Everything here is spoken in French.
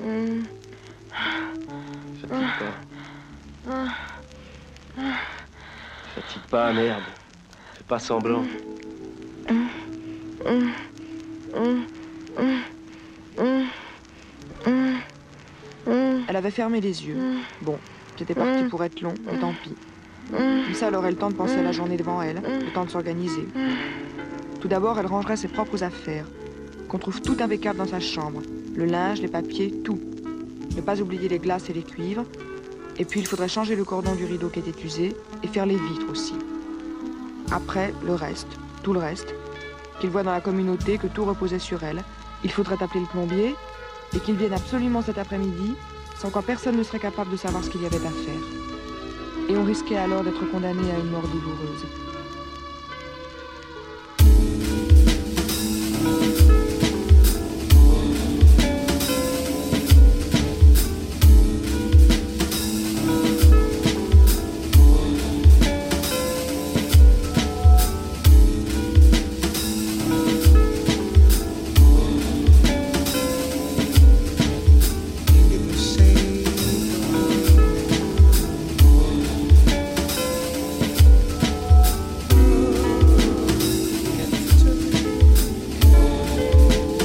Fatigue pas. Fatigue pas, merde. Fais pas semblant. Elle avait fermé les yeux. Bon, c'était parti pour être long, mais tant pis. Comme ça, elle aurait le temps de penser à la journée devant elle, le temps de s'organiser. Tout d'abord, elle rangerait ses propres affaires, qu'on trouve tout impeccable dans sa chambre. Le linge, les papiers, tout. Ne pas oublier les glaces et les cuivres. Et puis, il faudrait changer le cordon du rideau qui était usé et faire les vitres aussi. Après, le reste, tout le reste, qu'il voit dans la communauté que tout reposait sur elle. Il faudrait appeler le plombier et qu'il vienne absolument cet après-midi, sans quoi personne ne serait capable de savoir ce qu'il y avait à faire. Et on risquait alors d'être condamné à une mort douloureuse.